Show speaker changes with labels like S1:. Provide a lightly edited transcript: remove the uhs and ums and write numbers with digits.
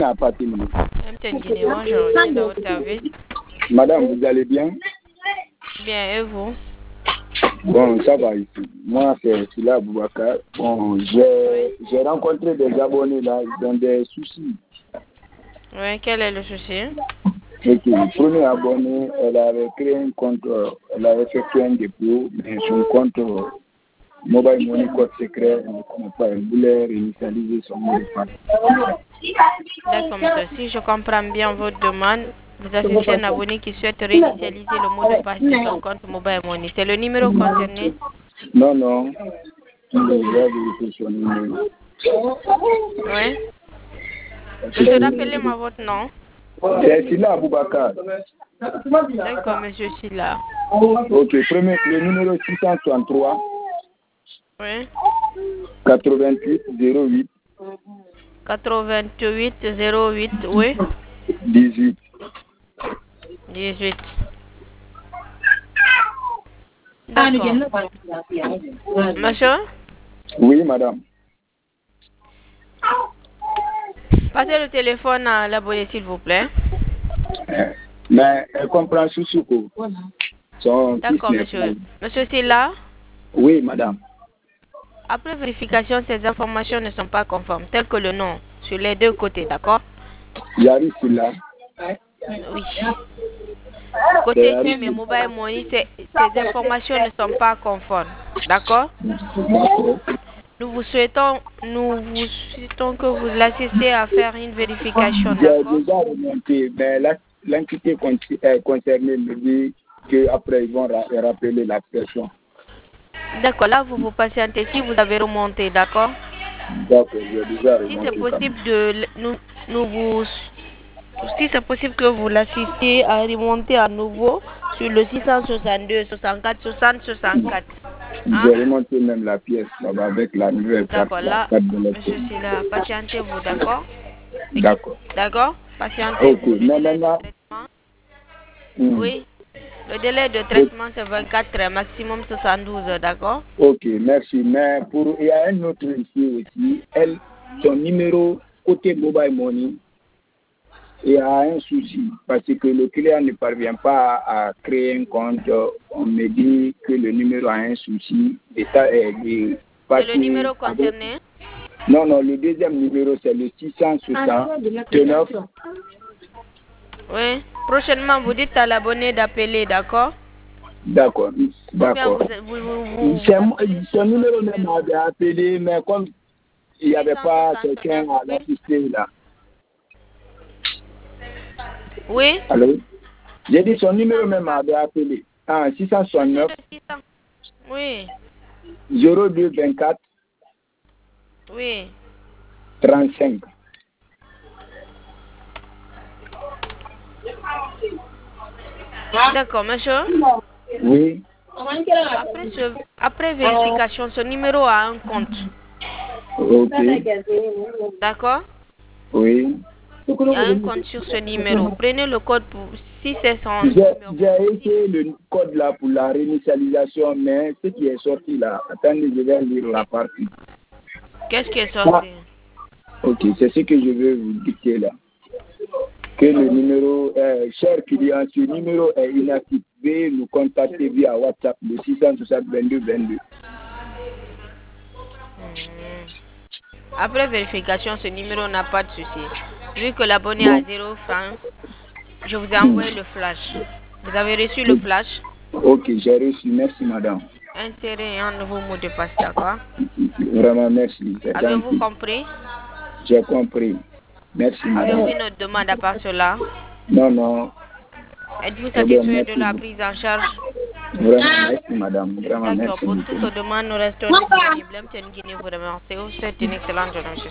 S1: à partir de
S2: Bonjour, c'est dans votre service.
S1: Madame, vous allez bien?
S2: Bien, et vous?
S1: Bon, ça va ici. Moi, c'est Sila Boubacar. Bon, j'ai rencontré des abonnés là, ils ont des soucis.
S2: Oui, quel est le souci?
S1: Ok, le premier abonné, elle avait créé un compte, elle avait effectué un dépôt, mais son compte Mobile Money code secret, elle ne connaît pas, elle voulait réinitialiser son mot de passe.
S2: D'accord, monsieur. Si je comprends bien votre demande, vous assistez un abonné qui souhaite réinitialiser le mot de passe de son compte Mobile Money. C'est le numéro concerné?
S1: Non, non, je vais vérifier son numéro.
S2: Oui. Monsieur, rappelez-moi votre nom.
S1: C'est Sila Boubacar.
S2: D'accord, monsieur Silla.
S1: Ok, premier, le numéro 663
S2: Oui.
S1: 88 08
S2: 88 08, oui.
S1: 18.
S2: 18. D'accord. Monsieur,
S1: Oui, madame.
S2: passez le téléphone à l'abonné, s'il vous plaît.
S1: Mais elle comprend Soussouko.
S2: D'accord, monsieur. Monsieur Silla,
S1: Oui, madame.
S2: après vérification, ces informations ne sont pas conformes, telles que le nom, sur les deux côtés, d'accord?
S1: Yari Silla.
S2: Oui. Côté SIM et Mobile Money, ces informations ne sont pas conformes, d'accord? Nous vous souhaitons que vous l'assistiez à faire une vérification,
S1: J'ai
S2: d'accord?
S1: déjà remonté, mais l'entité concernée me dit qu'après ils vont rappeler la personne.
S2: D'accord, là vous vous patientez si vous avez remonté, d'accord?
S1: D'accord, j'ai déjà remonté.
S2: Si c'est possible si c'est possible que vous l'assistiez à remonter à nouveau sur le 662 64 60 64. Hein?
S1: J'ai remonté même la pièce là-bas avec la nouvelle carte.
S2: D'accord, là, monsieur Silla, patientez-vous, d'accord?
S1: D'accord.
S2: D'accord? Patientez-vous.
S1: Ok,
S2: Le
S1: mais
S2: délai de
S1: maintenant.
S2: traitement, oui. Le délai de traitement, c'est 24 heures, maximum 72 heures, d'accord?
S1: Ok, merci. Mais il y a un autre ici aussi. Son numéro côté Mobile Money, il y a un souci parce que le client ne parvient pas à créer un compte. On me dit que le numéro a un souci.
S2: C'est le numéro concerné?
S1: Non, non, le deuxième numéro, c'est le 669.
S2: Oui. Prochainement, vous dites à l'abonné d'appeler, d'accord?
S1: D'accord, d'accord. Son numéro même avait appelé, mais comme il n'y avait pas quelqu'un à l'assister là.
S2: Oui.
S1: Allô? J'ai dit son numéro même avait appelé. 669.
S2: Oui.
S1: 02 24.
S2: Oui.
S1: 35.
S2: D'accord, monsieur.
S1: Oui.
S2: Après vérification, ce numéro a un compte.
S1: Ok.
S2: D'accord?
S1: Oui.
S2: Il y a un compte sur ce numéro. Prenez le code si c'est son
S1: numéro. J'ai essayé le code là pour la réinitialisation, mais ce qui est sorti là, attendez, je vais lire la partie.
S2: Qu'est-ce qui est sorti?
S1: Ok, c'est ce que je veux vous dicter là. Que le numéro, cher client, ce numéro est inactif. Veuillez nous contacter via WhatsApp le 660 22 22.
S2: Après vérification, ce numéro n'a pas de souci. Vu que l'abonné a 0 francs, je vous ai envoyé le flash. Vous avez reçu le flash?
S1: Ok, j'ai reçu. Merci, madame.
S2: Insérez un nouveau mot de passe, d'accord?
S1: Vraiment, merci.
S2: Avez-vous compris?
S1: J'ai compris. Merci, madame.
S2: Avez-vous une autre demande à part cela?
S1: Non, non.
S2: Êtes-vous satisfait de la prise en charge?
S1: Vraiment, merci, madame. Vraiment,
S2: D'accord,
S1: merci.
S2: pour toute demande, nous restons disponibles. Vous remercie. Vous souhaite une excellente journée.